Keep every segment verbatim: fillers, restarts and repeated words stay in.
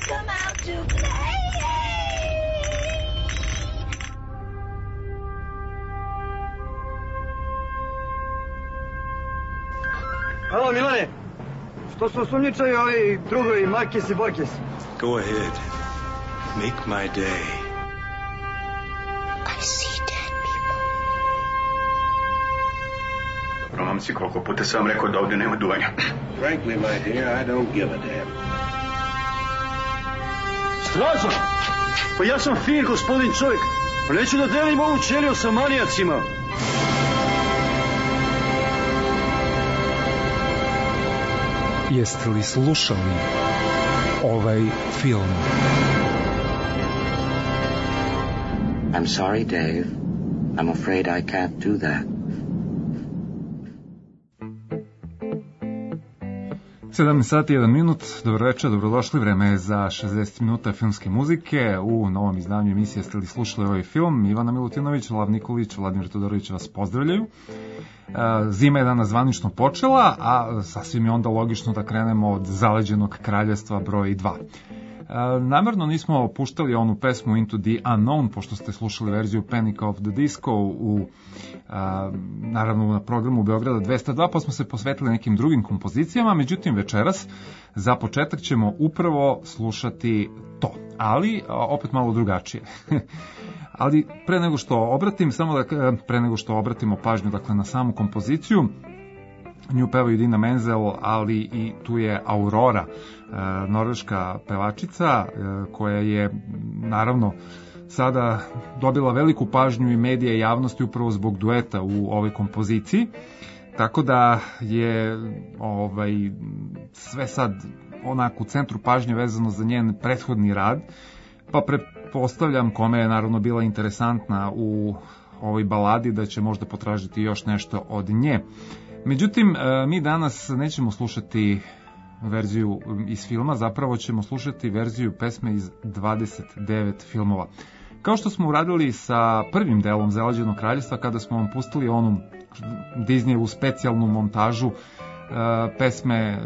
come out to play. Halo, Milane. Što su osumnjičaju ovi drugovi Markes i Borkes? Go ahead. Make my day. I see dead people. Dobro, momci, koliko puta sam vam rekao da ovdje nema duvanja. Frankly, my dear, I don't give a damn. Stražo! Pa ja sam fin, gospodin čovjek. Pa neću da delim ovu ćeliju sa manijacima. Jeste li slušali ovaj film? I'm sorry, Dave. I'm afraid I can't do that. sedamnaest sati i jedan minut, dobro večer, dobrodošli, vreme je za šezdeset minuta filmske muzike. U novom izdanju emisije Jeste li slušali ovaj film? Ivana Milutinović, Lav Nikolić, Vladimir Todorović vas pozdravljaju. Zima je danas zvanično počela, a sasvim je onda logično da krenemo od Zaleđenog kraljevstva broj dva. Namerno nismo puštali onu pesmu Into the Unknown, pošto ste slušali verziju Panic of the Disco u, a, naravno na programu Beograda dvesta dva, pa smo se posvetili nekim drugim kompozicijama. Međutim, večeras za početak ćemo upravo slušati to, ali a, opet malo drugačije. Ali pre nego što obratim, samo da pre nego što obratimo pažnju dakle na samu kompoziciju, nju pevaju Idina Menzel, ali i tu je Aurora, norveška pevačica koja je naravno sada dobila veliku pažnju i medija i javnosti upravo zbog dueta u ovoj kompoziciji. Tako da je ovaj sve sad onako u centru pažnje vezano za njen prethodni rad, pa pretpostavljam kome je naravno bila interesantna u ovoj baladi da će možda potražiti još nešto od nje. Međutim, mi danas nećemo slušati verziju iz filma, zapravo ćemo slušati verziju pesme iz dvadeset devet filmova. Kao što smo uradili sa prvim delom Zaleđenog kraljevstva, kada smo vam pustili onu Disneyevu specijalnu montažu pesme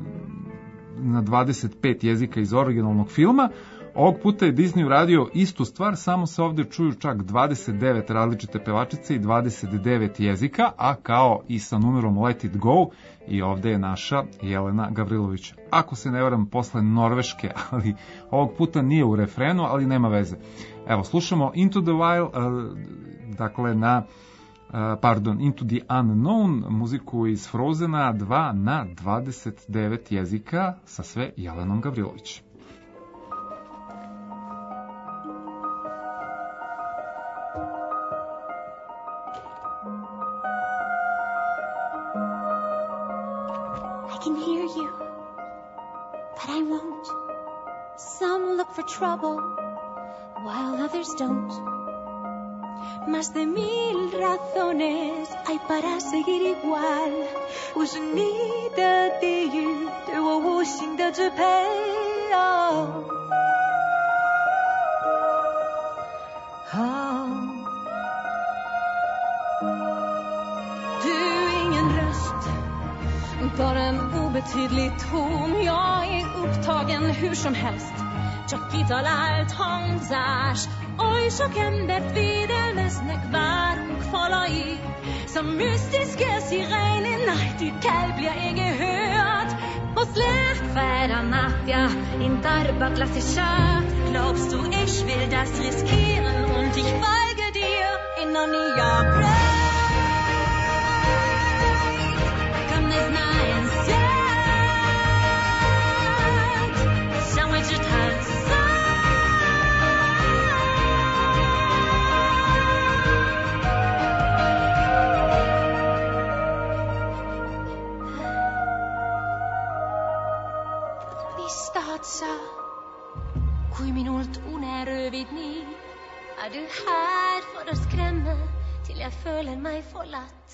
na dvadeset pet jezika iz originalnog filma, ovog puta je Disney uradio istu stvar, samo se ovdje čuju čak dvadeset devet različite pevačice i dvadeset devet jezika, a kao i sa numerom Let It Go, i ovdje je naša Jelena Gavrilović. Ako se ne varam, posle Norveške, ali ovog puta nije u refrenu, ali nema veze. Evo, slušamo Into the Wild, dakle na, pardon, Into the Unknown, muziku iz Frozena dva na dvadeset devet jezika sa sve Jelenom Gavrilović. I can hear you, but I won't. Some look for trouble, while others don't. Más de mil razones hay para seguir igual. 我是你的地狱，对我无形的支配。哦，哦， Du är ingen röst, bara en obetydlig ton. Jag är upptagen hur som helst. csak kitalált hangzás, oly sok embert védelmeznek várunk falai. Som mystiska sirenen, nej, die Kalb blir ej gehört. På släktfärda natt, ja, in Darbat lass ich kört. Glaubst du, ich will das riskieren und ich folge dir in Narnia Breit? Komm, es nein,像未知探索。Mis tahad sa, kui minult une röövid nii? Är du här för att skrämma till jag føler mig forlatt?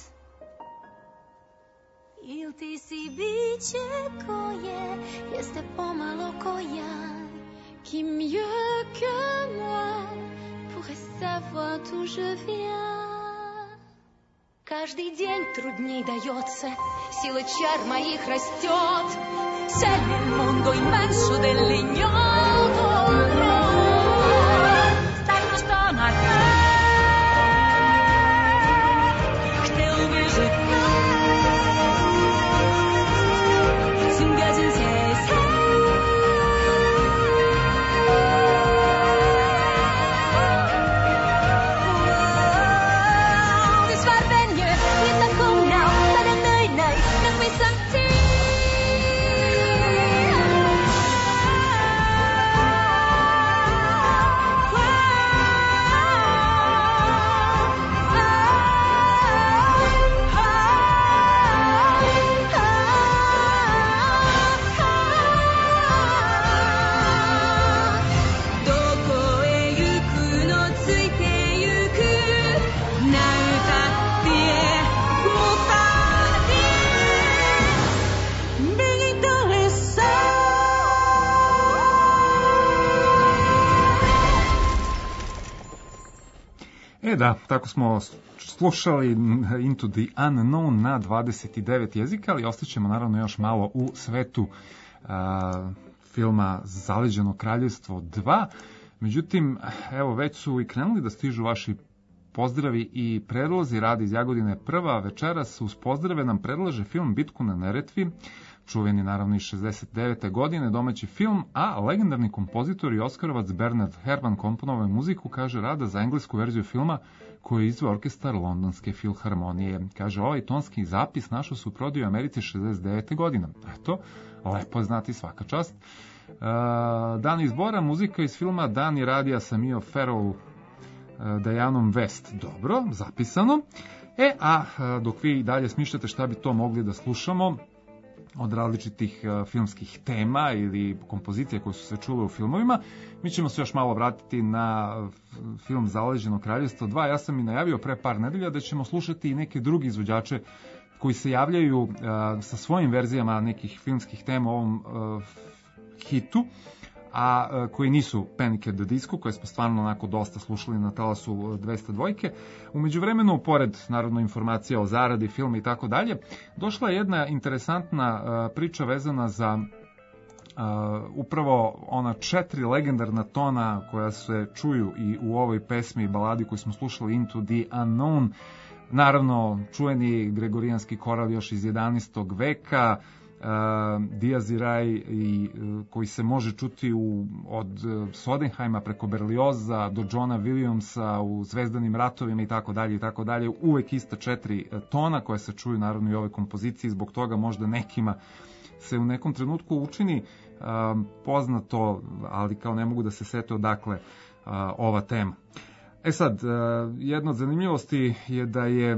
Ilti si biće koje jeste pomalo ko ja, qui mieux que moi pourrait savoir d'où je viens. Каждый день трудней дается, сила чар моих растет. C'è nel mondo immenso dell'ignoto, stanno stonare. Still visit Singers says E da, tako smo slušali Into the Unknown na dvadeset devet jezika, ali ostaćemo naravno još malo u svetu uh, filma Zaleđeno kraljevstvo dva. Međutim, evo, već su i krenuli da stižu vaši pozdravi i predlozi. Radi iz Jagodine prva večeras uz pozdrave nam predlaže film Bitku na Neretvi, čuveni naravno iz šezdeset devete godine, domaći film, a legendarni kompozitor i oskarovac Bernard Herrmann komponovao muziku, kaže Rada, za englesku verziju filma koju je izveo orkestar Londonske filharmonije. Kaže, ovaj tonski zapis našao se u prodaju u Americi šezdeset devete godine. Eto, lepo je znati, svaka čast. Uh, dan izbora, muzika iz filma Dan i radija sa Mio Farrow, uh, Dianom West. Dobro, zapisano. E, a uh, dok vi dalje smišljate šta bi to mogli da slušamo od različitih uh, filmskih tema ili kompozicije koje su se čule u filmovima, mi ćemo se još malo vratiti na uh, film Zaleđeno kraljevstvo dva. Ja sam i najavio pre par nedelja da ćemo slušati i neke drugi izvođače koji se javljaju uh, sa svojim verzijama nekih filmskih tema u ovom uh, hitu, a uh, koji nisu Panic at the Disco, koje smo stvarno onako dosta slušali na talasu dvesta dvojke. U međuvremenu, pored naravno informacija o zaradi filma i tako dalje, došla je jedna interesantna uh, priča vezana za uh, upravo ona četiri legendarna tona koja se čuju i u ovoj pesmi i baladi koju smo slušali Into the Unknown. Naravno, čuveni gregorijanski koral još iz jedanaestog veka, Uh, Diaz Irae, i, uh, koji se može čuti u, od uh, Sodenheima preko Berlioza do Johna Williamsa u Zvezdanim ratovima i tako dalje i tako dalje, uvek ista četiri uh, tona koje se čuju naravno i u ovoj kompoziciji. Zbog toga možda nekima se u nekom trenutku učini uh, poznato, ali kao ne mogu da se sete odakle uh, ova tema. E sad, uh, jedna od zanimljivosti je da je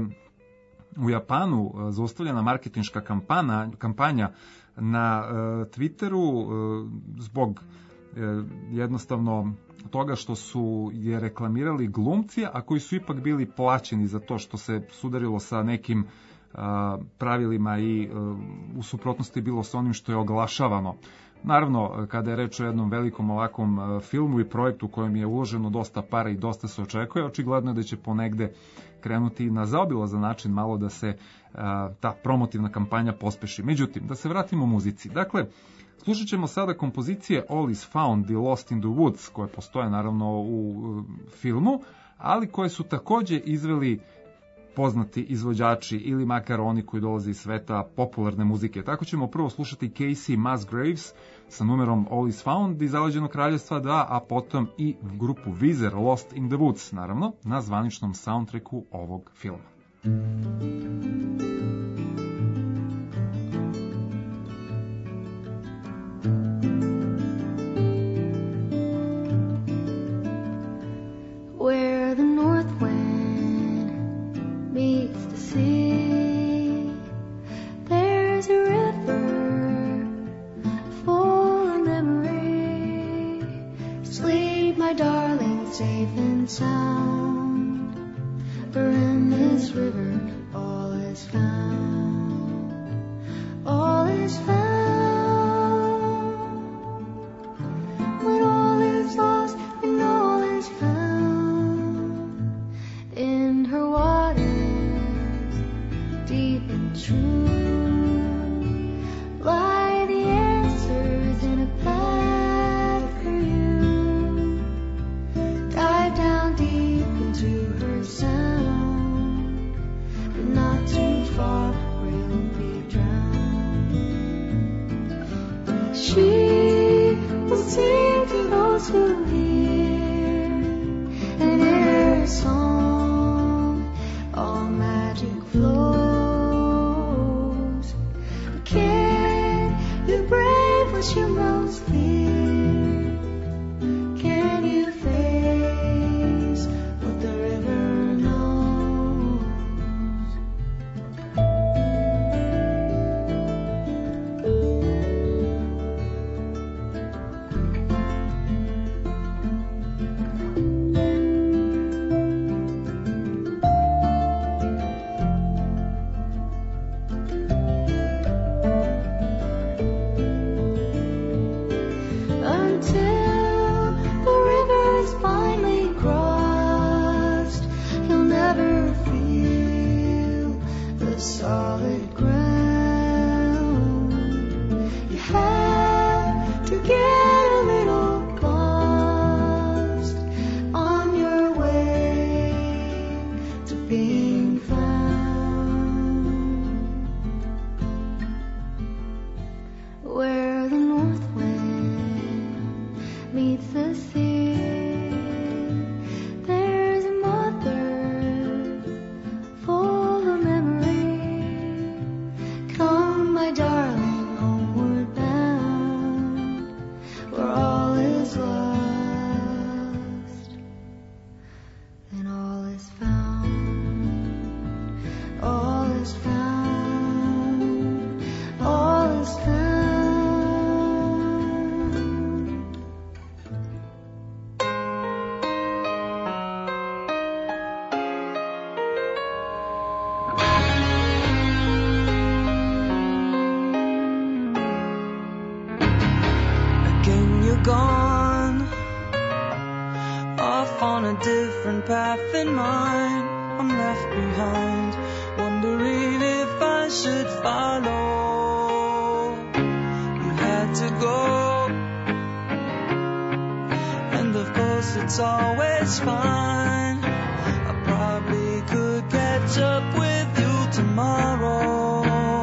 u Japanu zaustavljena marketinška kampanja, kampanja na e, Twitteru e, zbog e, jednostavno toga što su je reklamirali glumci, a koji su ipak bili plaćeni za to što se sudarilo sa nekim a, pravilima i a, u suprotnosti bilo sa onim što je oglašavano. Naravno, kada je reč o jednom velikom ovakvom a, filmu i projektu u kojem je uloženo dosta para i dosta se očekuje, očigledno je da će ponegde krenuti na zaobilazan način malo da se a, ta promotivna kampanja pospeši. Međutim, da se vratimo u muzici. Dakle, slušat ćemo sada kompozicije All is Found i Lost in the Woods, koje postoje naravno u uh, filmu, ali koje su takođe izveli poznati izvođači ili makar oni koji dolaze iz sveta popularne muzike. Tako ćemo prvo slušati Casey Musgraves sa numerom All is Found iz Zaleđenog kraljevstva dva, a potom i grupu Weezer Lost in the Woods, naravno, na zvaničnom soundtracku ovog filma. Where the north wind meets the sea, there's a river full of memory. Sleep, my darling, safe and sound, for in this river all is found, all is found. When all is lost and all is found, in her waters was your most fear? Can you face what the river knows? Until the river's finally crossed, you'll never feel the solid ground. You have to get a little lost on your way to being found. Where the north wind meets the sea, there's a mother full of memory. Come, my darling, homeward bound, where all is lost and all is found. All is found. All is found. Again you're gone, off on a different path than mine. I'm left behind, wondering if I should follow. You had to go, and of course it's always fine. I probably could catch up with you tomorrow.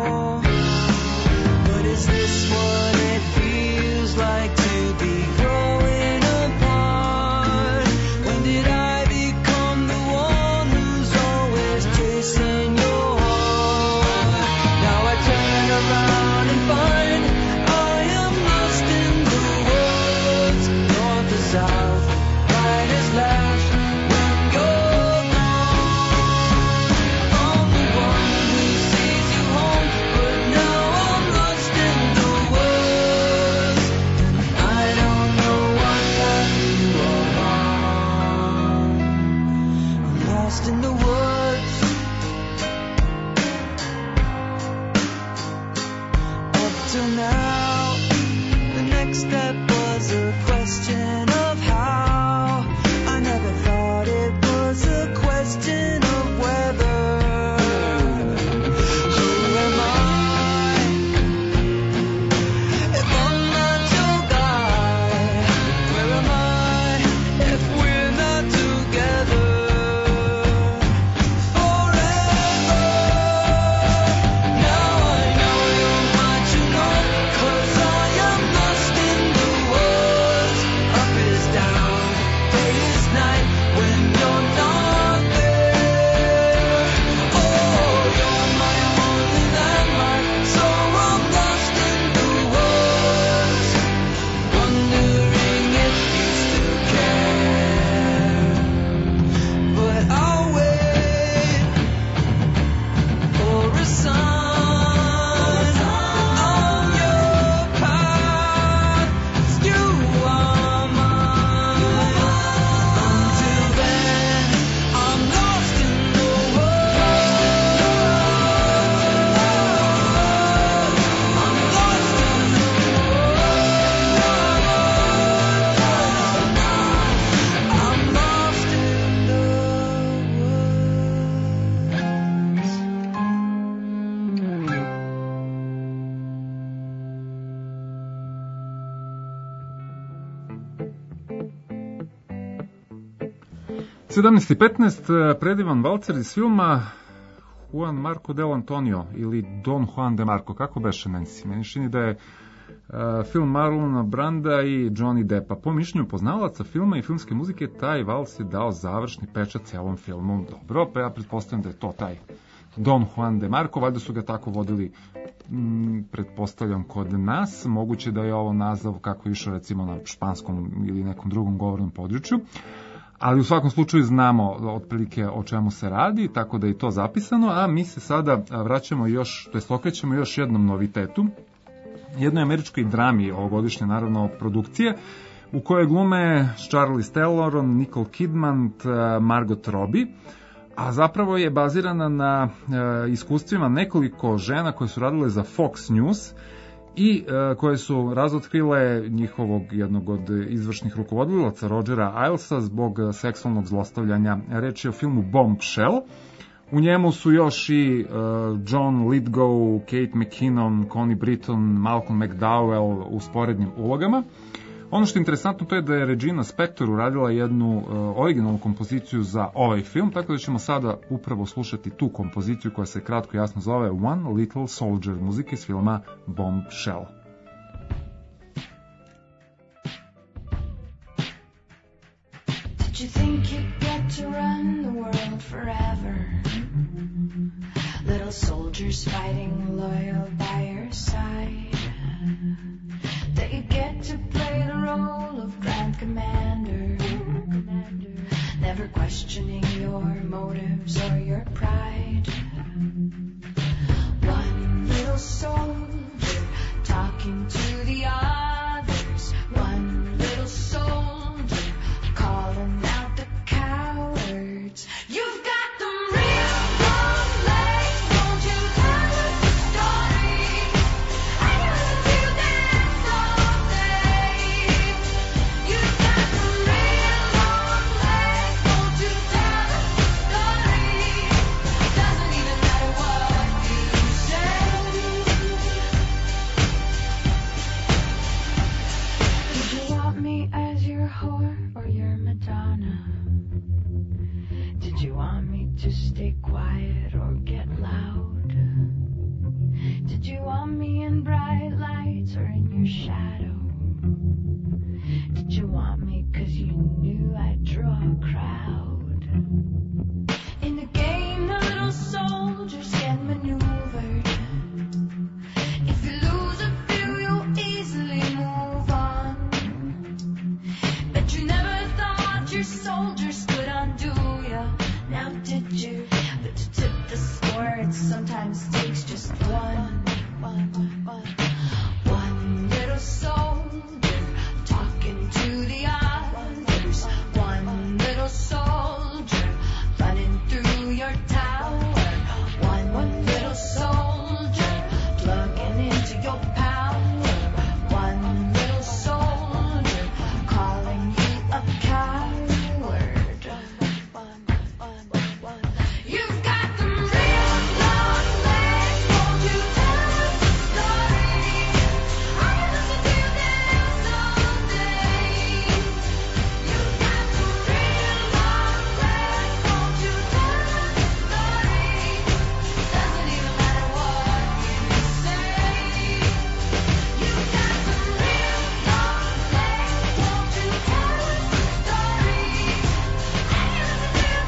But is this what it feels like to be growing apart? When did I become the one who's always chasing your heart? Now I turn around and find I am lost in the woods. North is south, right is left. When you're gone, I'm the one who sees you home. But now I'm lost in the woods, and I don't know what left you alone. I'm lost in the woods. Up till now, the next step was a question of how. I never thought it was a question of whether. Who am I if I'm not your guy? Where am I if we're not together forever? Now I know you're what you know, 'cause I am lost in the woods. Up is down, day is night when you're not there. Oh, you're my only landmark, so I'm lost in the woods, wondering if you still care. But I'll wait for a sign on your path, 'cause you are mine. Until then, I'm lost in the woods. I'm lost in the woods. I'm lost in the sedamnaest i petnaest, predivan valcer iz filma Juan Marco del Antonio ili Don Juan de Marco, kako beše, Nancy? Meni čini da je uh, film Marlona Branda i Johnny Deppa. Po mišljenju poznavalaca filma i filmske muzike, taj vals je dao završni pečat celom filmu. Dobro, pa ja pretpostavljam da je to taj Don Juan de Marco, valjda su ga tako vodili m, pretpostavljam kod nas, moguće da je ovo naziv kako je išao recimo na španskom ili nekom drugom govornom području, ali u svakom slučaju znamo otprilike o čemu se radi, tako da je to zapisano, a mi se sada vraćamo još, to jest okrećemo još jednom novitetu, jednoj američkoj drami ovogodišnje naravno produkcije, u kojoj glume Charlize Theron, Nicole Kidman, Margot Robbie, a zapravo je bazirana na e, iskustvima nekoliko žena koje su radile za Fox News i e, koje su razotkrile njihovog jednog od izvršnih rukovodilaca Rogera Ailsa zbog seksualnog zlostavljanja. Reč je o filmu Bombshell. U njemu su još i uh, John Lithgow, Kate McKinnon, Connie Britton, Malcolm McDowell u sporednim ulogama. Ono što je interesantno to je da je Regina Spektor uradila jednu uh, originalnu kompoziciju za ovaj film, tako da ćemo sada upravo slušati tu kompoziciju koja se kratko jasno zove One Little Soldier, muzika iz filma Bombshell. Did you think you'd get to run the world forever? Little soldiers fighting loyal by your side. That you get to play the role of Grand Commander, never questioning your motives or your pride. One little soldier talking to the others. One little soldier calling out the cowards. You've got them real long legs, won't you tell us the story? I used to do that someday. You've got them real long legs, won't you tell us the story? Doesn't even matter what you say. Did you want me as your whore or your Madonna? Did you want me to stay quiet or get loud? Did you want me in bright lights or in your shadow? Did you want me 'cause you knew I'd draw a crowd? In the game the little soldiers get maneuvered. If you lose a few you'll easily move on. Bet you never thought your soldiers could undo ya. Now did you? But to tip the score it sometimes takes just one. One, one, one little soldier talking to the others. One little soldier running through your tower. One, one little soldier plugging into your power. One little soldier calling you a coward. You've got them real long legs, won't you tell us the story? I used to do that someday. You've got them real long legs, won't you tell us the story? Doesn't even matter what you say. You've got them real long legs, won't you tell us the story? I used to do that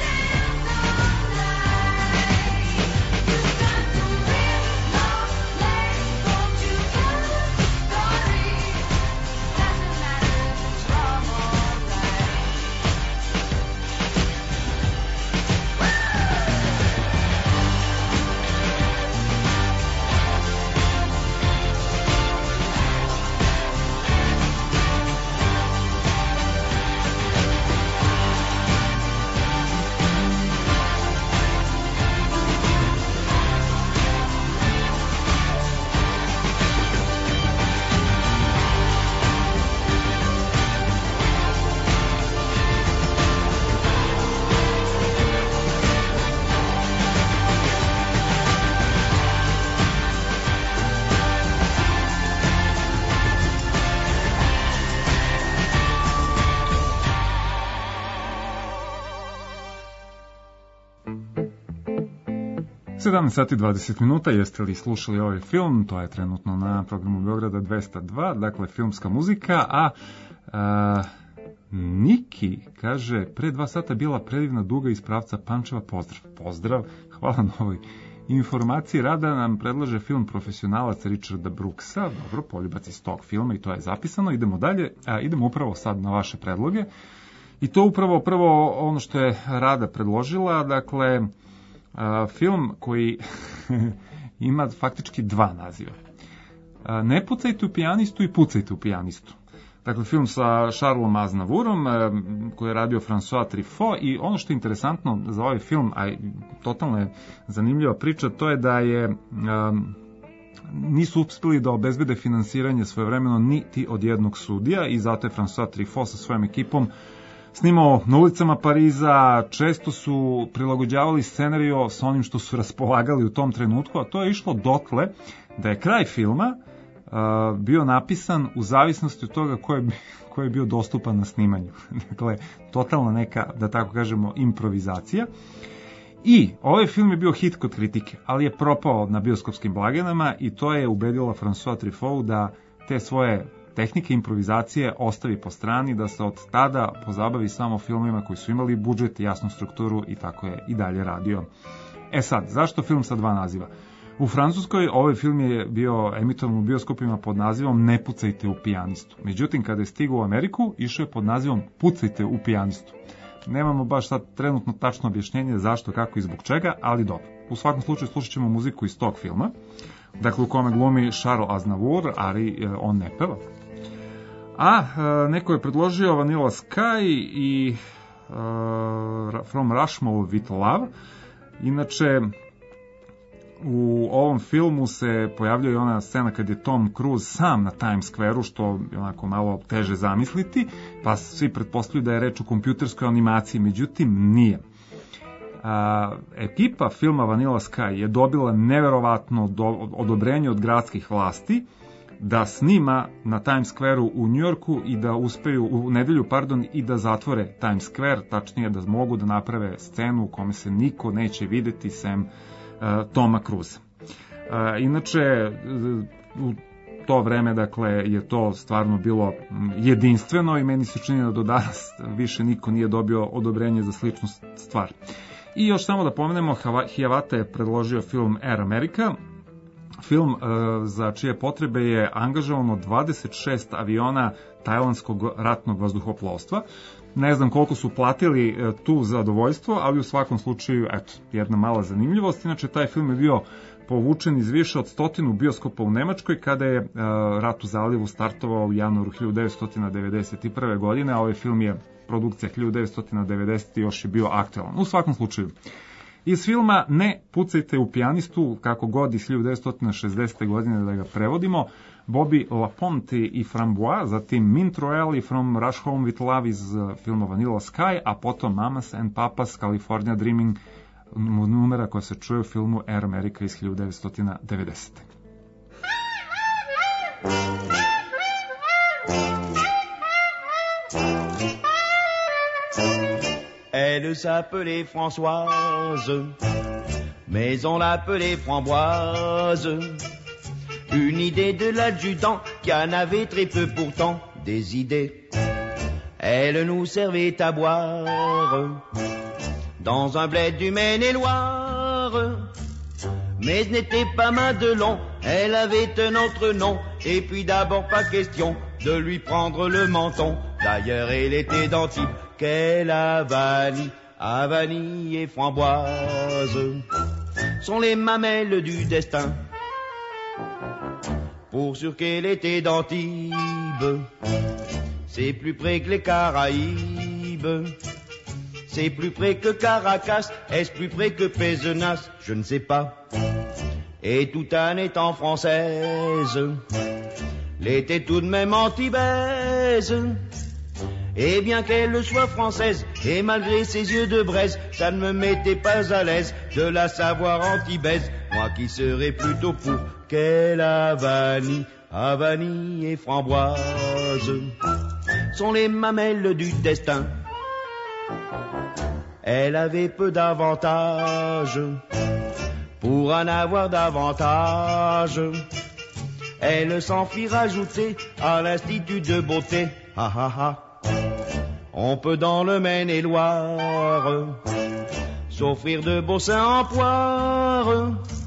sedamnaest sati i dvadeset minuta, jeste li slušali ovaj film? To je trenutno na programu Beograda dvesta dva, dakle filmska muzika, a, a Niki kaže, pre dva sata bila predivna duga iz pravca Pančeva, pozdrav. Pozdrav, hvala na ovoj informacije rada nam predlaže film Profesionalac Richarda Brooksa. Dobro, poljubac iz tog filma i to je zapisano. Idemo dalje, a, idemo upravo sad na vaše predloge. I to upravo prvo ono što je Rada predložila, dakle, a, film koji ima faktički dva naziva. A, ne pucajte u pijanistu i pucajte u pijanistu. Dakle, film sa Charlesom Aznavourom, koji je radio François Truffaut, i ono što je interesantno za ovaj film, a totalno je zanimljiva priča, to je da je um, nisu uspeli da obezbede finansiranje svojevremeno niti od jednog sudija i zato je François Truffaut sa svojom ekipom snimao na ulicama Pariza, često su prilagođavali scenario sa onim što su raspolagali u tom trenutku, a to je išlo dotle da je kraj filma Uh, bio napisan u zavisnosti od toga ko je, ko je bio dostupan na snimanju. Dakle, totalna neka, da tako kažemo, improvizacija. I ovaj film je bio hit kod kritike, ali je propao na bioskopskim blagajnama i to je ubedilo François Truffaut da te svoje tehnike improvizacije ostavi po strani, da se od tada pozabavi samo filmovima koji su imali budžet, jasnu strukturu i tako je i dalje radio. E sad, zašto film sa dva naziva? U Francuskoj ovaj film je bio emitovan u bioskopima pod nazivom Ne pucajte u pijanistu. Međutim, kada je stigao u Ameriku, išao je pod nazivom Pucajte u pijanistu. Nemamo baš sad trenutno tačno objašnjenje zašto, kako i zbog čega, ali dobro. U svakom slučaju slušat ćemo muziku iz tog filma, dakle u kome glumi Charles Aznavour, ali on ne peva. A neko je predložio Vanilla Sky i uh, From Rushmore with Love. Inače, u ovom filmu se pojavljuje ona scena kad je Tom Cruise sam na Times Square-u, što je onako malo teže zamisliti, pa svi pretpostavljaju da je reč o kompjuterskoj animaciji, međutim nije. A, ekipa filma Vanilla Sky je dobila neverovatno do, odobrenje od gradskih vlasti da snima na Times Square-u u Njujorku i da uspeju, u nedelju, pardon, i da zatvore Times Square, tačnije da mogu da naprave scenu u kome se niko neće videti sem Toma Cruise. Inače, u to vreme, dakle, je to stvarno bilo jedinstveno i meni se čini da do danas više niko nije dobio odobrenje za sličnu stvar. I još samo da pomenemo, Hiawatha je predložio film Air America, film uh, za čije potrebe je angažovano dvadeset šest aviona tajlandskog ratnog vazduhoplovstva. Ne znam koliko su platili uh, tu zadovoljstvo, ali u svakom slučaju, eto, jedna mala zanimljivost. Inače, taj film je bio povučen iz više od stotinu bioskopa u Nemačkoj kada je uh, Rat u zalivu startovao u januaru hiljadu devetsto devedeset prve. godine, a ovaj film je produkcija hiljadu devetsto devedesete. još je bio aktualan. U svakom slučaju, iz filma Ne pucajte u pijanistu, kako god iz hiljadu devetsto šezdesete. godine da ga prevodimo, Bobby Laponte i Framboise, zatim Mint Royale i From Rush Home with Love iz filma Vanilla Sky, a potom Mamas and Papas, California Dreaming, numera koja se čuje u filmu Air America iz hiljadu devetsto devedesete. Elle s'appelait Françoise, mais on l'appelait Framboise. Une idée de l'adjudant qui en avait très peu pourtant des idées. Elle nous servait à boire dans un bled du Maine-et-Loire. Mais ce n'était pas Madelon, elle avait un autre nom. Et puis d'abord pas question de lui prendre le menton. D'ailleurs elle était d'Antibes qu'elle a vanille, à vanille et framboise sont les mamelles du destin. Pour sûr qu'elle était d'Antibes, c'est plus près que les Caraïbes. C'est plus près que Caracas, est-ce plus près que Pézenas? Je ne sais pas. Et tout en étant française, l'était tout de même antibaise. Et bien qu'elle soit française, et malgré ses yeux de braise, ça ne me mettait pas à l'aise de la savoir antibaise. Moi qui serais plutôt pour qu'elle a vanille, à vanille et framboise sont les mamelles du destin. Elle avait peu d'avantages pour en avoir davantage. Elle s'en fit rajouter à l'institut de beauté. Ha ha ha. On peut dans le Maine-et-Loire s'offrir de beaux seins en poire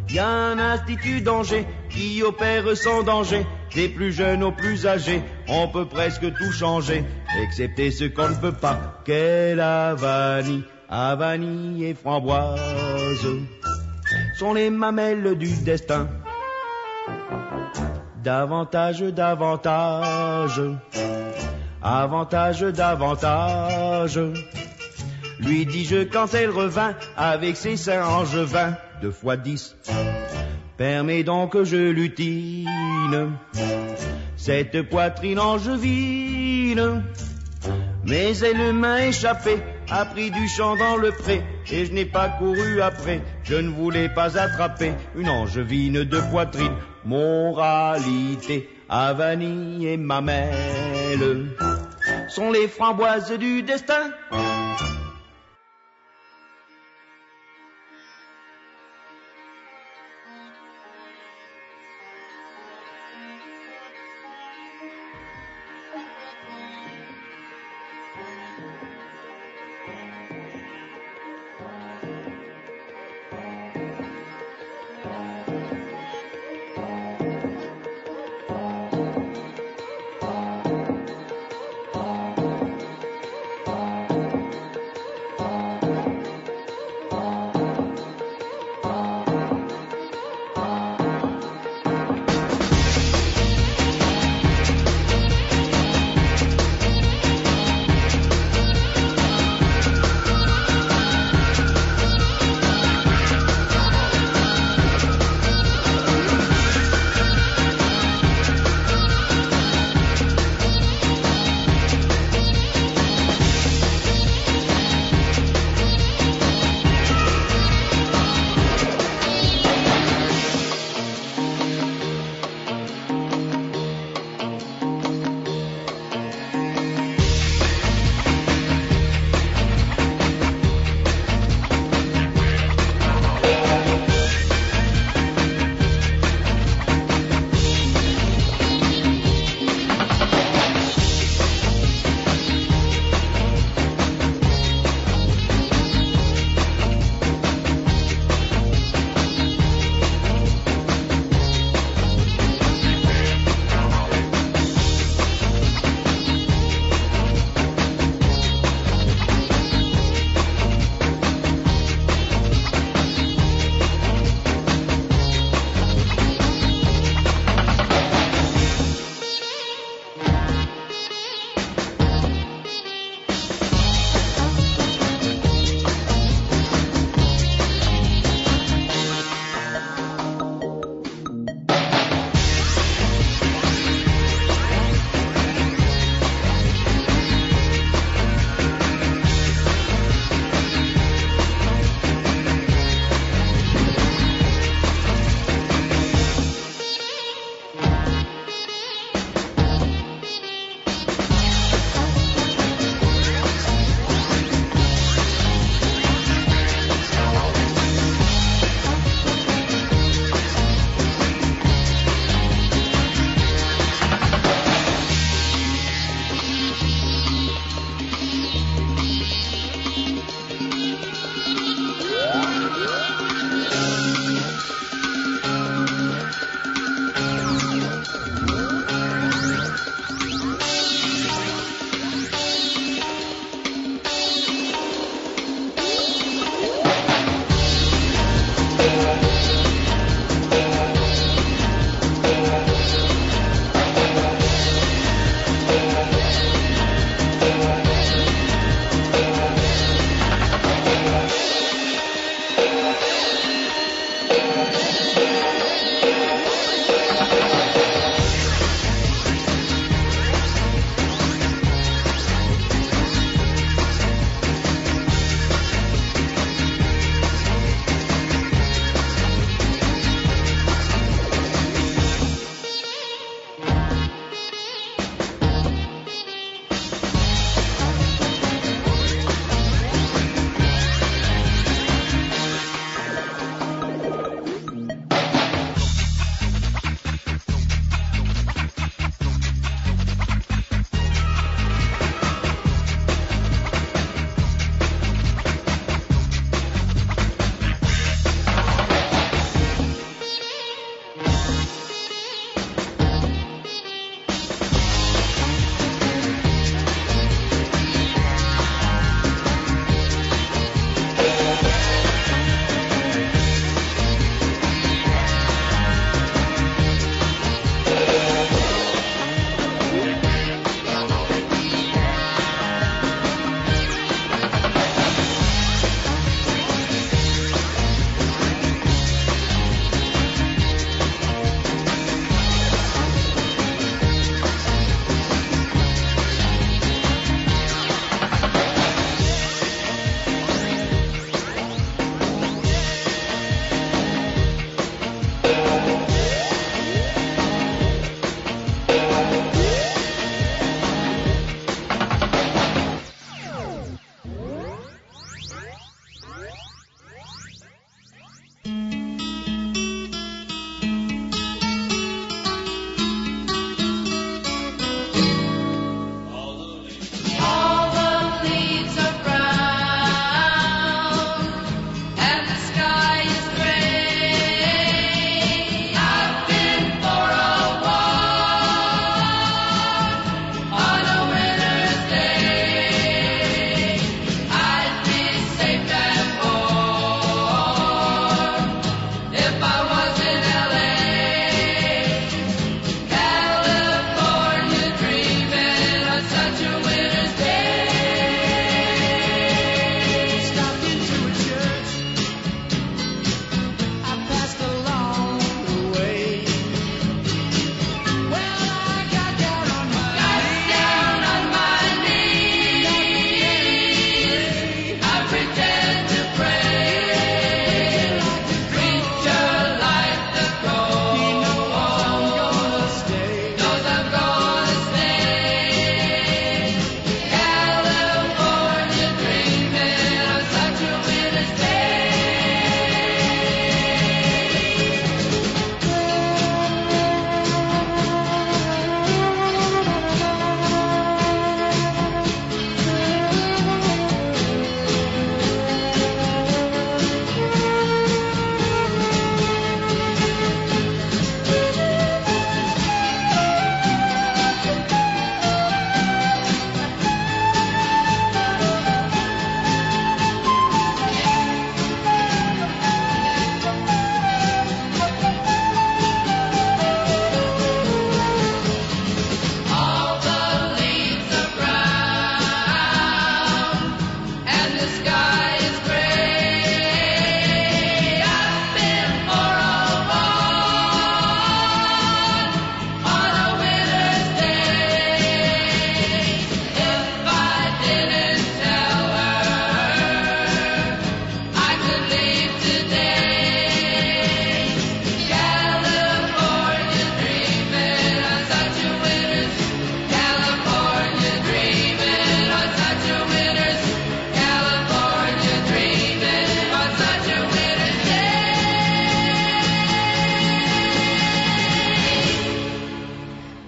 y a un institut d'Angers qui opère sans danger, des plus jeunes aux plus âgés, on peut presque tout changer, excepté ce qu'on ne peut pas, qu'est la vanille, à vanille et framboise, sont les mamelles du destin. Davantage, davantage, avantage, davantage, lui dis-je quand elle revint avec ses seins angevins, deux fois dix. Permets donc que je lutine cette poitrine angevine. Mais elle m'a échappé, a pris du champ dans le pré, et je n'ai pas couru après, je ne voulais pas attraper une angevine de poitrine. Moralité, à vanille et mamelle sont les framboises du destin.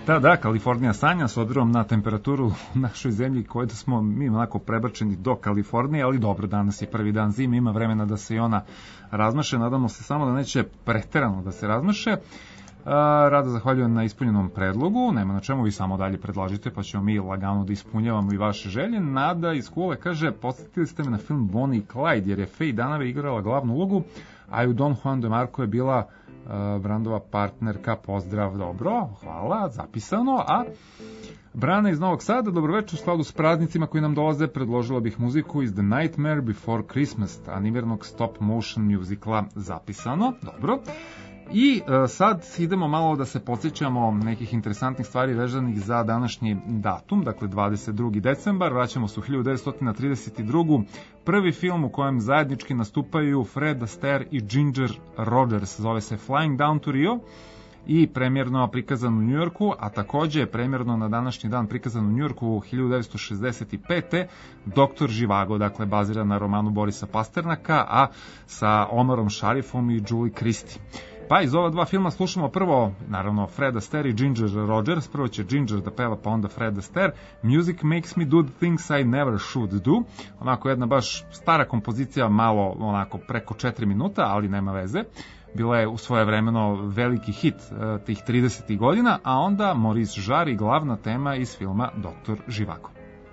Da, da, Kalifornija sanja s obzirom na temperaturu u našoj zemlji koje da smo mi onako prebačeni do Kalifornije, ali dobro, danas je prvi dan zime, ima vremena da se i ona razmaše, nadamo se samo da neće preterano da se razmaše. Rado zahvaljujem na ispunjenom predlogu, nema na čemu, vi samo dalje predlažite pa ćemo mi lagano da ispunjavamo i vaše želje. Nada iz Kule kaže, podsjetili ste me na film Bonnie i Clyde jer je Faye Dunaway igrala glavnu ulogu, a u Don Juan de Marco je bila uh, Brandova partnerka. Pozdrav, dobro, hvala, zapisano. A Brana iz Novog Sada, dobroveče, u skladu s praznicima koji nam dolaze predložila bih muziku iz The Nightmare Before Christmas, animiranog stop motion musicala, zapisano, dobro. I e, sad idemo malo da se podsjećamo nekih interesantnih stvari vezanih za današnji datum, dakle dvadeset drugi decembar, vraćamo se u hiljadu devetsto trideset drugu Prvi film u kojem zajednički nastupaju Fred Astaire i Ginger Rogers, zove se Flying Down to Rio i premjerno prikazan u Njujorku, a takođe je premjerno na današnji dan prikazan u Njujorku u hiljadu devetsto šezdeset pete Doktor Živago, dakle baziran na romanu Borisa Pasternaka, a sa Omarom Sharifom i Julie Christie. Pa iz ova dva filma slušamo prvo, naravno, Fred Astaire i Ginger Rogers. Prvo će Ginger da peva, pa onda Fred Astaire. Music makes me do the things I never should do. Onako jedna baš stara kompozicija, malo onako preko četiri minuta, ali nema veze. Bila je u svoje vremeno veliki hit uh, tih tridesetih godina, a onda Maurice Jarre, glavna tema iz filma Doktor Živago.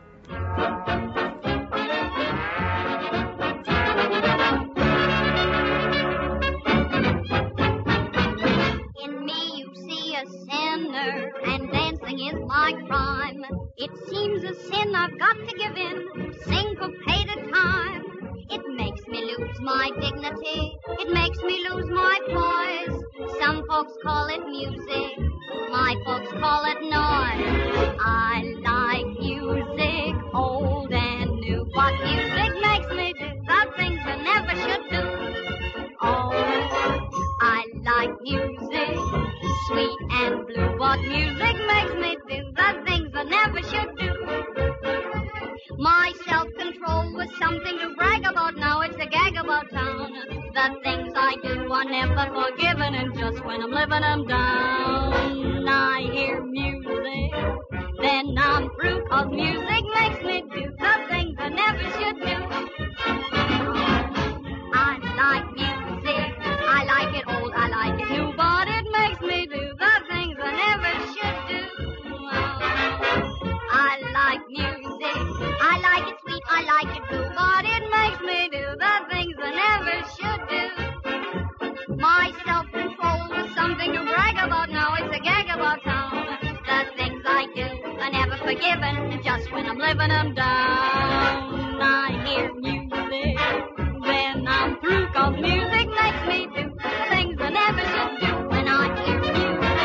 My crime. It seems a sin I've got to give in, syncopated time. It makes me lose my dignity, it makes me lose my poise. Some folks call it music, my folks call it noise. I like music, old and new. What music makes me do the things I never should do. Oh, I like music, sweet and blue. What music makes me do the things I never should do. My self-control was something to brag about, now it's a gag about town. The things I do are never forgiven, and just when I'm living them down, I hear music, then I'm through, 'cause music makes me do the things I never should do. I like music, I like it old, I like it new, but it makes me do the things I never should do. I like music, I like it sweet, I like it blue, but it makes me do the things I never should do. My self-control was something to brag about, now it's a gag about town. The things I do are never forgiven, and just when I'm living them down, I hear music, then I'm through, 'cause music makes me do the things I never should do. When I hear music.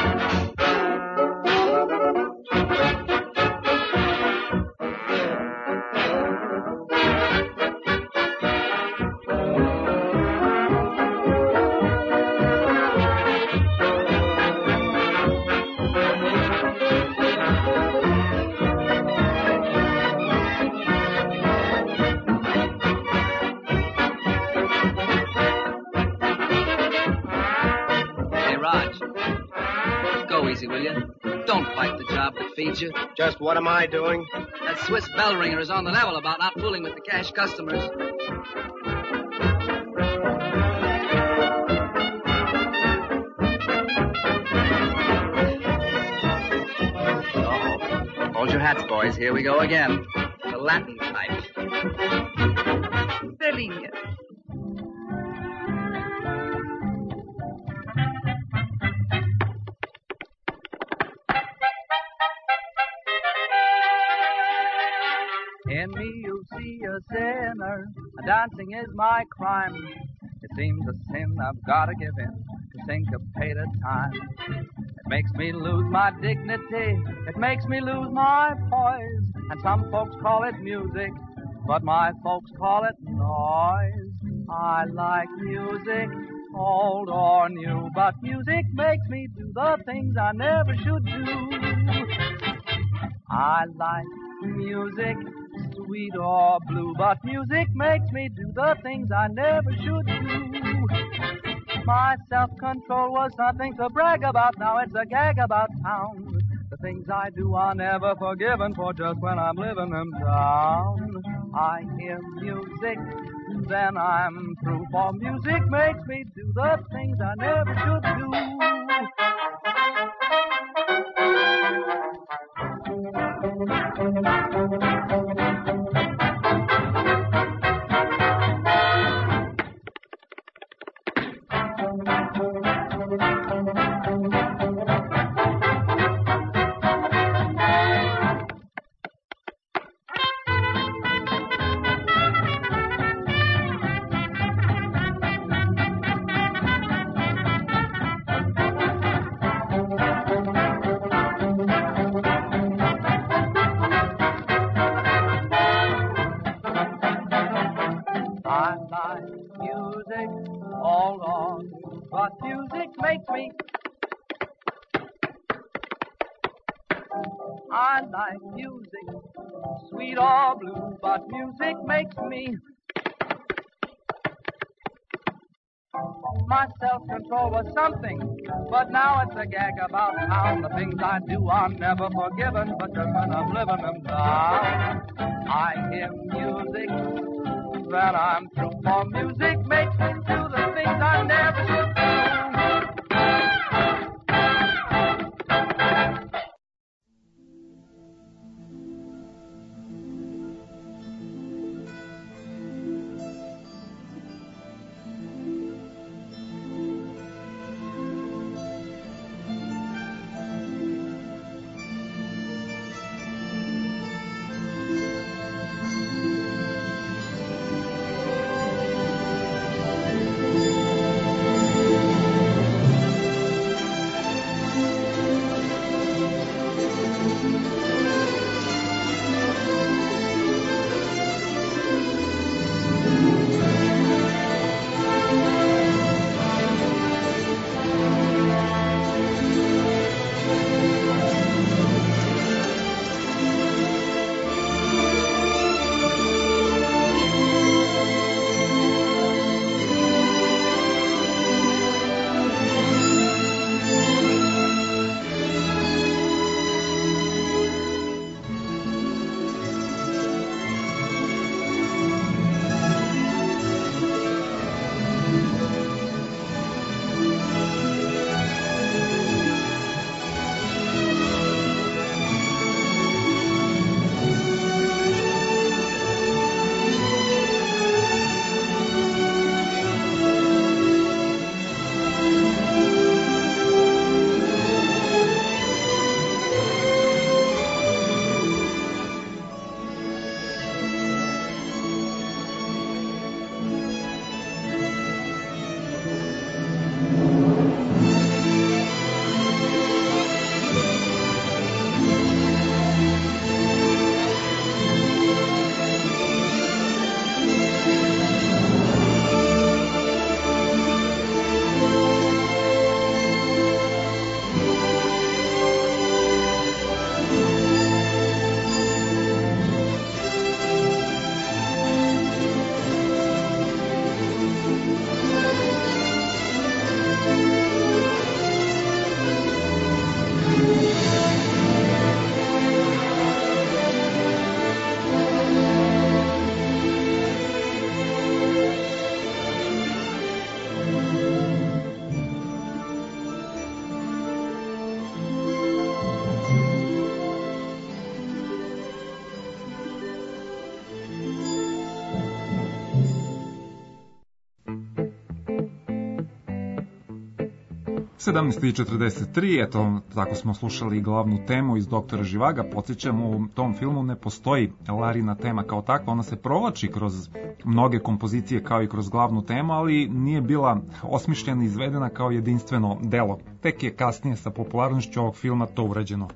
Will you? Don't fight the job that feeds you. Just what am I doing? That Swiss bell ringer is on the level about not fooling with the cash customers. Uh-oh. Hold your hats, boys. Here we go again. The Latin type. The ringer. In me you see a sinner, dancing is my crime. It seems a sin I've got to give in to syncopated time. It makes me lose my dignity, it makes me lose my poise. And some folks call it music, but my folks call it noise. I like music, old or new, but music makes me do the things I never should do. I like music, sweet or blue, but music makes me do the things I never should do. My self-control was something to brag about, now it's a gag about town. The things I do are never forgiven, for just when I'm living them down, I hear music, then I'm through, for music makes me do the things I never should do. I like music, sweet or blue, but music makes me. My self-control was something, but now it's a gag about how the things I do are never forgiven, but just when I'm living them down, I hear music, then I'm through, for music makes me do the things I never should do. sedamnaest i četrdeset tri, eto, tako smo slušali glavnu temu iz Doktora Živaga. Podsjećam, u tom filmu ne postoji Larina tema kao takva, ona se provlači kroz mnoge kompozicije kao i kroz glavnu temu, ali nije bila osmišljena i izvedena kao jedinstveno delo. Tek je kasnije sa popularnošću ovog filma to urađeno.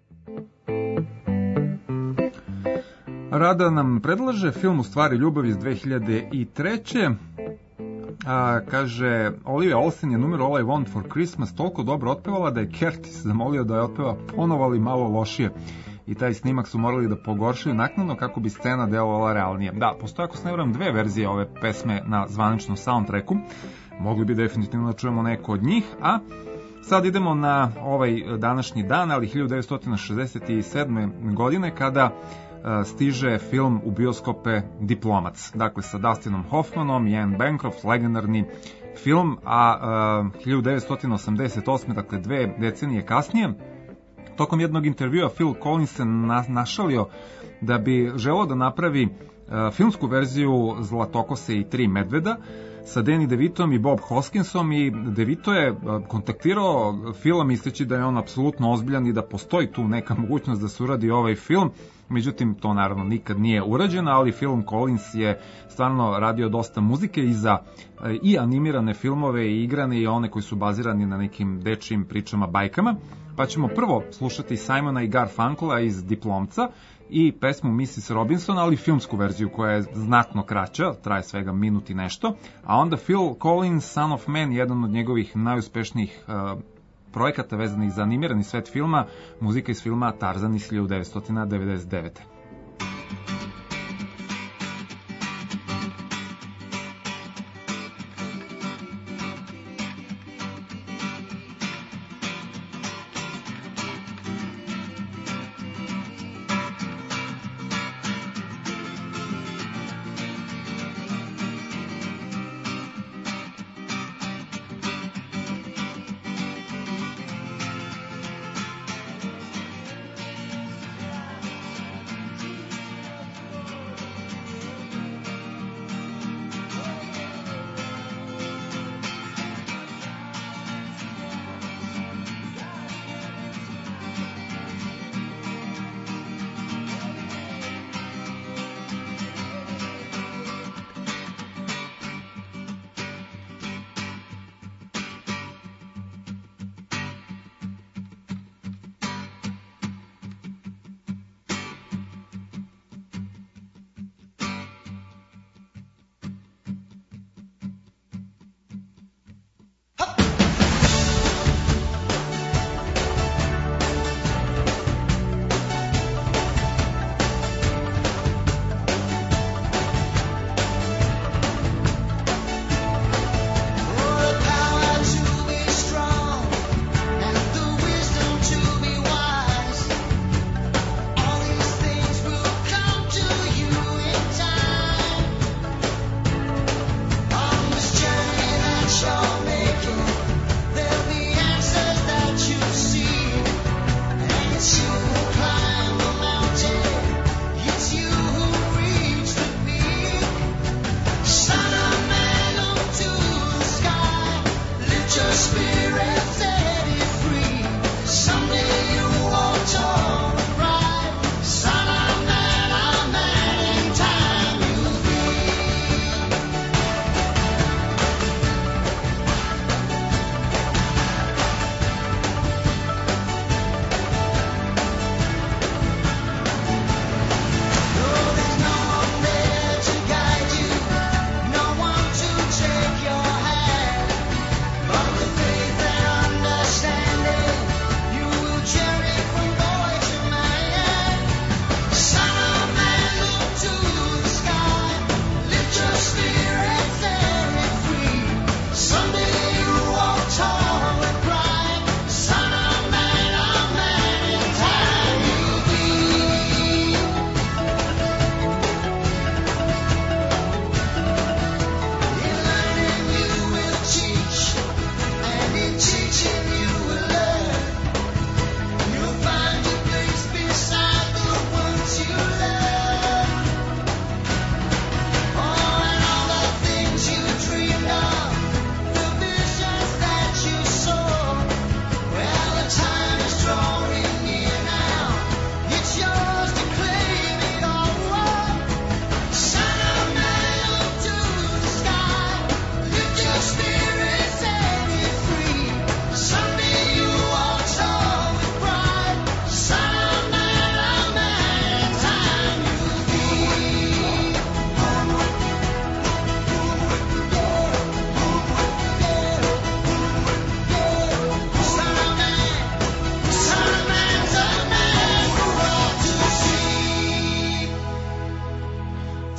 Rada nam predlaže film U stvari ljubav iz dve hiljade treće. A, kaže, Olivia Olsen je numero All I Want for Christmas toliko dobro otpevala da je Curtis zamolio da je otpeva ponovo, ali malo lošije. I taj snimak su morali da pogoršaju naknadno kako bi scena delovala realnije. Da, postoje, ako se ne vjerujem, dve verzije ove pesme na zvaničnom soundtracku. Mogli bi definitivno da čujemo neko od njih, a Sad idemo na ovaj današnji dan, ali hiljadu devetsto šezdeset sedme. godine, kada stiže film u bioskope Diplomac. Dakle, sa Dustinom Hoffmanom i Anne Bancroft, legendarni film, a uh, hiljadu devetsto osamdeset osme. dakle dve decenije kasnije, tokom jednog intervjua Phil Collins se na, našalio da bi želeo da napravi uh, filmsku verziju Zlatokose i tri medveda sa Danny DeVitom i Bob Hoskinsom, i DeVito je kontaktirao film misleći da je on apsolutno ozbiljan i da postoji tu neka mogućnost da se uradi ovaj film. Međutim, to naravno nikad nije urađeno, ali Phil Collins je stvarno radio dosta muzike i za i animirane filmove i igrane i one koji su bazirani na nekim dečijim pričama, bajkama. Pa ćemo prvo slušati Simona i Garfunkla iz Diplomca i pesmu missis Robinson, ali filmsku verziju koja je znatno kraća, traje svega minut i nešto, a onda Phil Collins, Son of Man, jedan od njegovih najuspešnijih uh, projekata vezanih za animirani svet filma, muzika iz filma Tarzan iz hiljadu devetsto devedeset devete.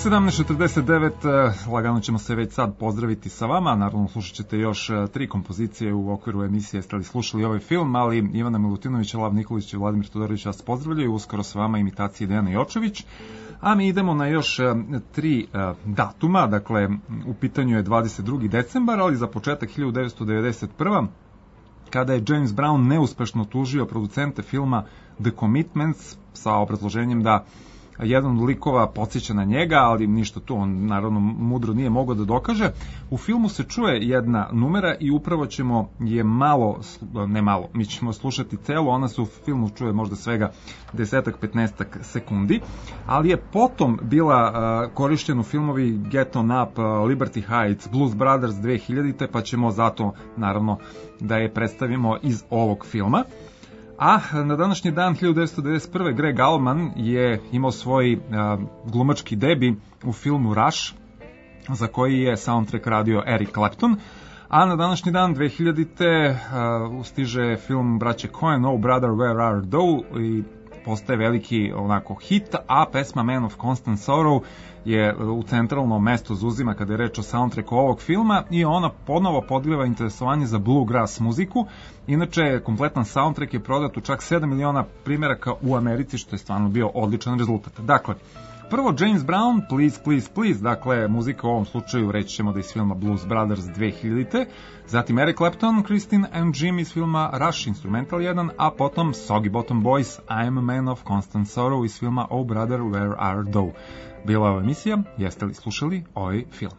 sedamnaest četrdeset devet, lagano ćemo se već sad pozdraviti sa vama, naravno slušat ćete još tri kompozicije u okviru emisije Jeste li slušali ovaj film, ali Ivana Milutinović, Lav Nikolić i Vladimir Todorović vas pozdravljaju, uskoro s vama imitacije Dejana Jočević, a mi idemo na još tri datuma, dakle u pitanju je dvadeset drugi decembar, ali za početak hiljadu devetsto devedeset prve. kada je James Brown neuspešno tužio producente filma The Commitments sa obrazloženjem da jedan od likova podsjeća na njega, ali ništa tu, on naravno mudro nije mogao da dokaže. U filmu se čuje jedna numera i upravo ćemo je malo, ne malo, mi ćemo slušati celo, ona se u filmu čuje možda svega desetak, petnaestak sekundi, ali je potom bila uh, korišćena u filmovi Get On Up, uh, Liberty Heights, Blues Brothers dve hiljadite, pa ćemo zato naravno da je predstavimo iz ovog filma. A na današnji dan hiljadu devetsto devedeset prve. Greg Allman je imao svoj uh, glumački debi u filmu Rush, za koji je soundtrack radio Eric Clapton. A na današnji dan dve hiljadite. Uh, stiže film braće Coen, Oh Brother Where Art Thou, i postaje veliki onako hit, a pesma Man of Constant Sorrow je u centralno mesto zauzima kada je reč o soundtracku ovog filma i ona ponovo podliva interesovanje za bluegrass muziku. Inače, kompletan soundtrack je prodat u čak sedam miliona primjeraka u Americi, što je stvarno bio odličan rezultat. Dakle, prvo James Brown, Please, Please, Please, dakle muzika u ovom slučaju reći ćemo da iz filma Blues Brothers dve hiljadite, zatim Eric Clapton, Christine and Jim iz filma Rush, instrumental jedan, a potom Soggy Bottom Boys, I'm a Man of Constant Sorrow iz filma Oh Brother Where Art Thou. Bila je ova emisija, jeste li slušali ovaj film?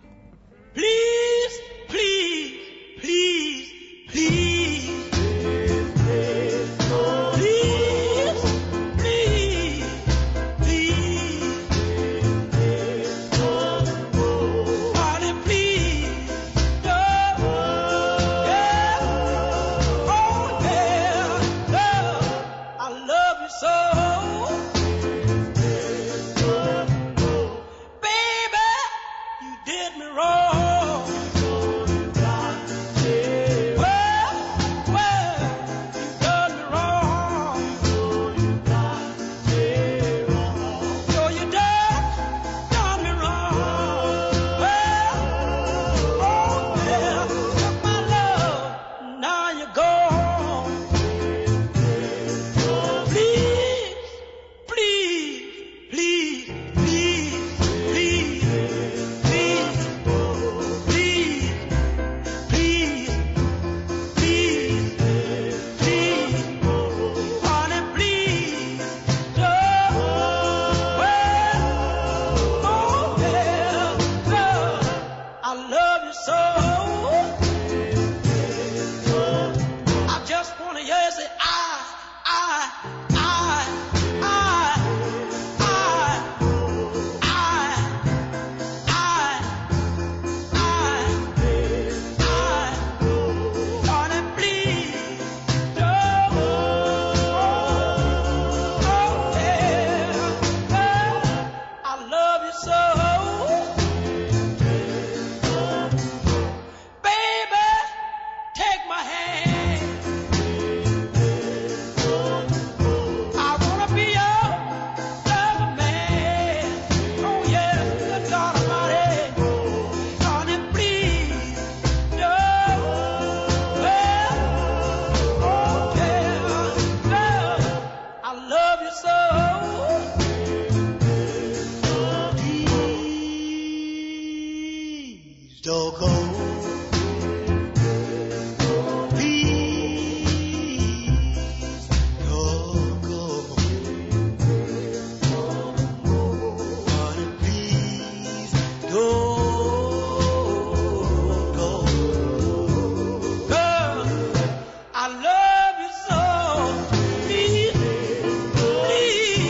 Please, please, please, please. Please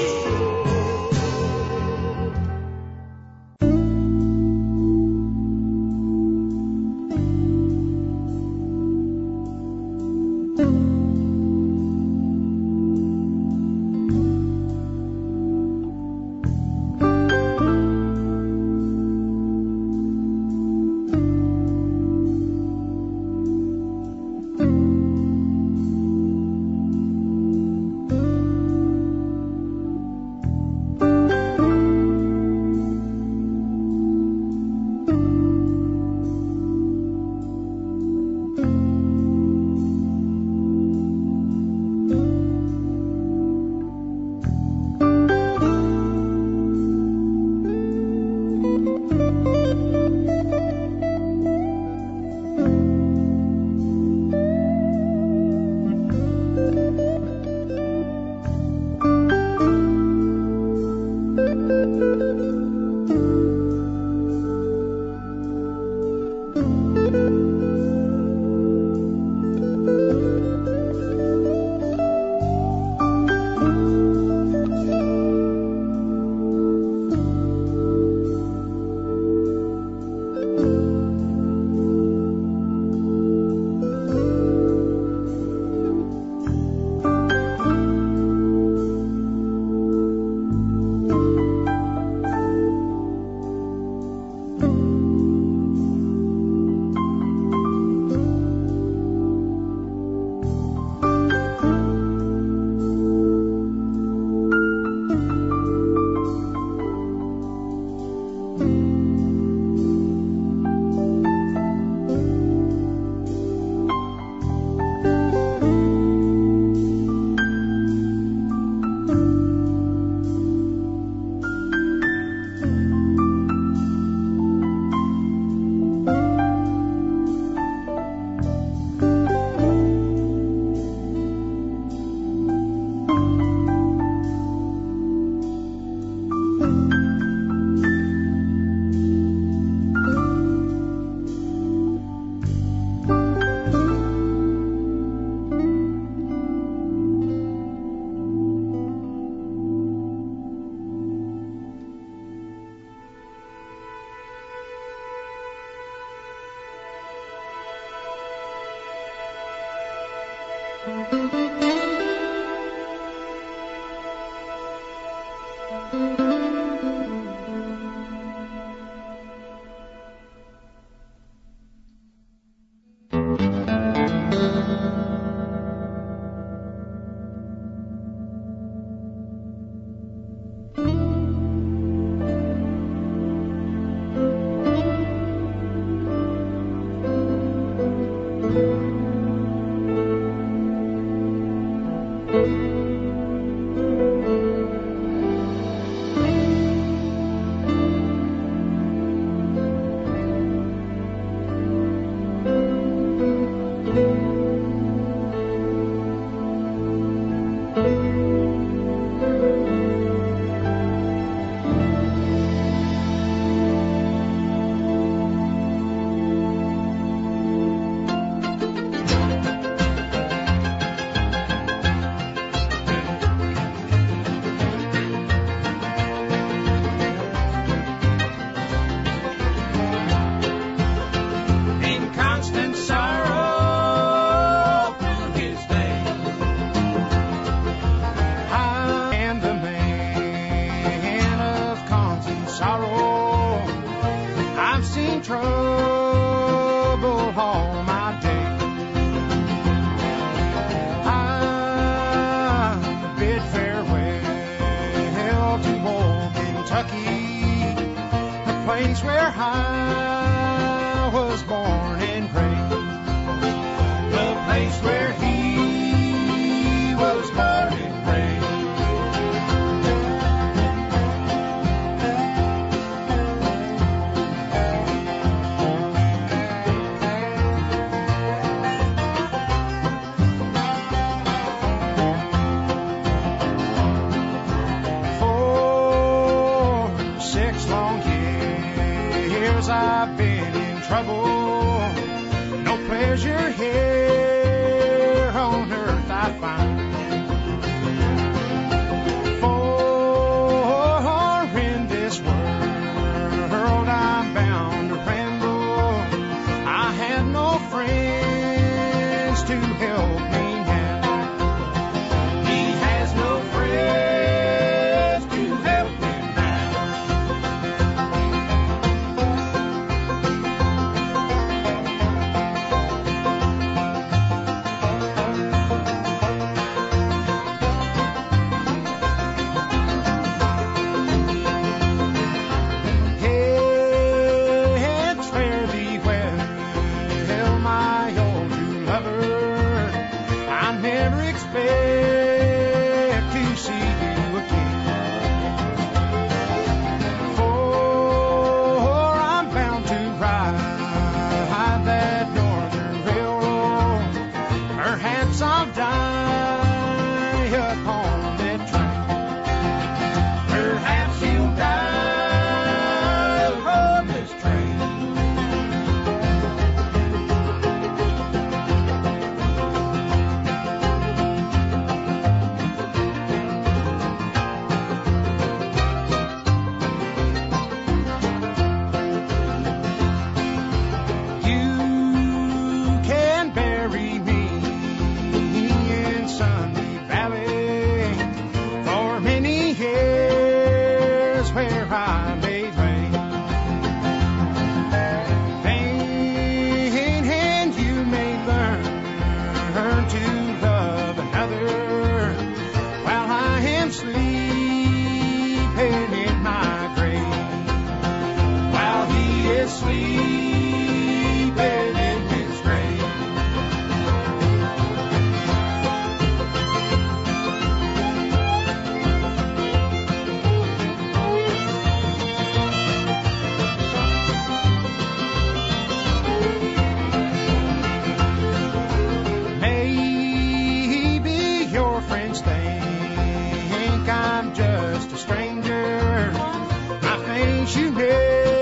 think I'm just a stranger. I think you never